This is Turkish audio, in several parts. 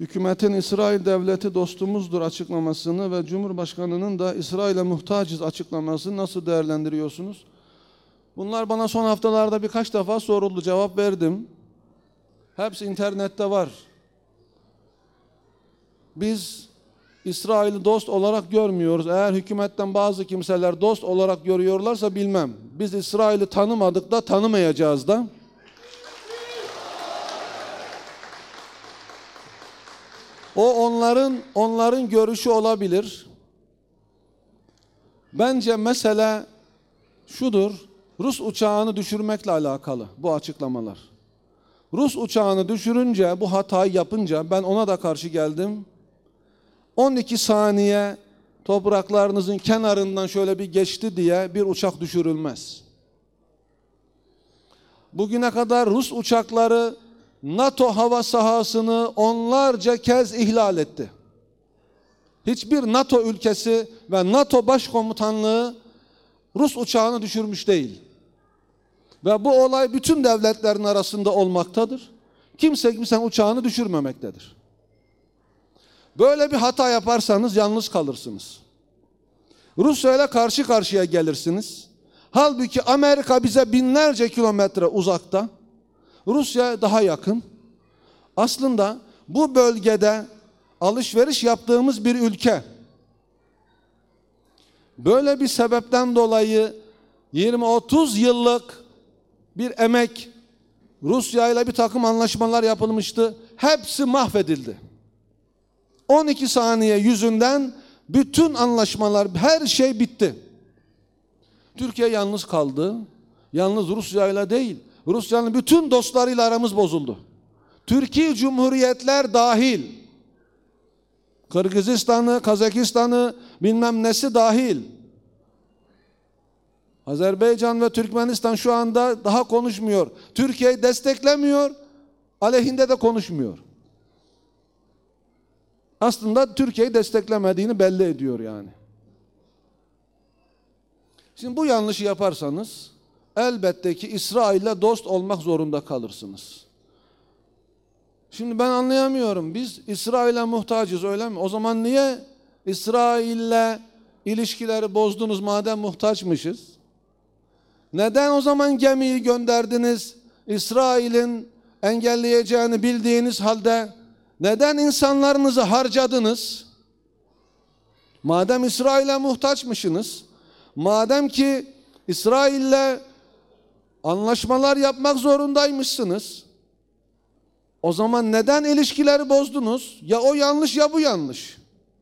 hükümetin İsrail devleti dostumuzdur açıklamasını ve Cumhurbaşkanı'nın da İsrail'e muhtacız açıklamasını nasıl değerlendiriyorsunuz? Bunlar bana son haftalarda birkaç defa soruldu, cevap verdim. Hepsi internette var. Biz İsrail'i dost olarak görmüyoruz. Eğer hükümetten bazı kimseler dost olarak görüyorlarsa bilmem. Biz İsrail'i tanımadık da tanımayacağız da. O onların görüşü olabilir. Bence mesele şudur. Rus uçağını düşürmekle alakalı bu açıklamalar. Rus uçağını düşürünce, bu hatayı yapınca ben ona da karşı geldim. 12 saniye topraklarınızın kenarından şöyle bir geçti diye bir uçak düşürülmez. Bugüne kadar Rus uçakları NATO hava sahasını onlarca kez ihlal etti. Hiçbir NATO ülkesi ve NATO başkomutanlığı Rus uçağını düşürmüş değil. Ve bu olay bütün devletlerin arasında olmaktadır. Kimse kimsenin uçağını düşürmemektedir. Böyle bir hata yaparsanız yalnız kalırsınız. Rusya ile karşı karşıya gelirsiniz. Halbuki Amerika bize binlerce kilometre uzakta. Rusya daha yakın. Aslında bu bölgede alışveriş yaptığımız bir ülke. Böyle bir sebepten dolayı 20-30 yıllık bir emek, Rusya ile bir takım anlaşmalar yapılmıştı. Hepsi mahvedildi. 12 saniye yüzünden bütün anlaşmalar, her şey bitti. Türkiye yalnız kaldı. Yalnız Rusya ile değil. Rusya'nın bütün dostlarıyla aramız bozuldu. Türkiye Cumhuriyetler dahil. Kırgızistan'ı, Kazakistan'ı, bilmem nesi dahil. Azerbaycan ve Türkmenistan şu anda daha konuşmuyor. Türkiye'yi desteklemiyor, aleyhinde de konuşmuyor. Aslında Türkiye'yi desteklemediğini belli ediyor yani. Şimdi bu yanlışı yaparsanız elbette ki İsrail'le dost olmak zorunda kalırsınız. Şimdi ben anlayamıyorum. Biz İsrail'e muhtacız, öyle mi? O zaman niye İsrail'le ilişkileri bozdunuz madem muhtaçmışız? Neden o zaman gemiyi gönderdiniz? İsrail'in engelleyeceğini bildiğiniz halde neden insanlarınızı harcadınız? Madem İsrail'e muhtaçmışsınız, madem ki İsrail'le anlaşmalar yapmak zorundaymışsınız, o zaman neden ilişkileri bozdunuz? Ya o yanlış ya bu yanlış.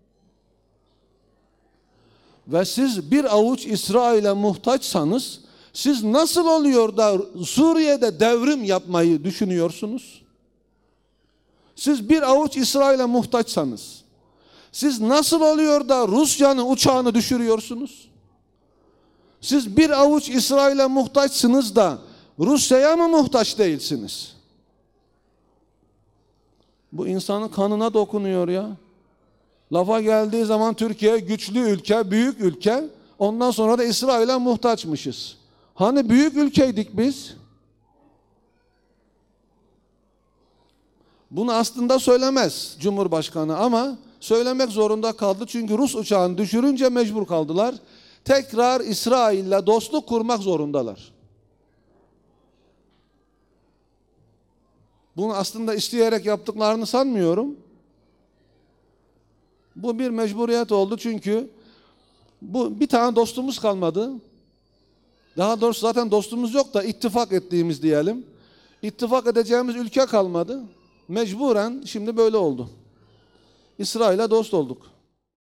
Ve siz bir avuç İsrail'e muhtaçsanız, siz nasıl oluyor da Suriye'de devrim yapmayı düşünüyorsunuz? Siz bir avuç İsrail'e muhtaçsanız, siz nasıl oluyor da Rusya'nın uçağını düşürüyorsunuz? Siz bir avuç İsrail'e muhtaçsınız da Rusya'ya mı muhtaç değilsiniz? Bu insanın kanına dokunuyor ya. Lafa geldiği zaman Türkiye güçlü ülke, büyük ülke. Ondan sonra da İsrail'e muhtaçmışız. Hani büyük ülkeydik biz? Bunu aslında söylemez Cumhurbaşkanı ama söylemek zorunda kaldı. Çünkü Rus uçağını düşürünce mecbur kaldılar. Tekrar İsrail'le dostluk kurmak zorundalar. Bunu aslında isteyerek yaptıklarını sanmıyorum. Bu bir mecburiyet oldu çünkü bu bir tane dostumuz kalmadı. Daha doğrusu zaten dostumuz yok da ittifak ettiğimiz diyelim. İttifak edeceğimiz ülke kalmadı. Mecburen şimdi böyle oldu. İsrail'e dost olduk.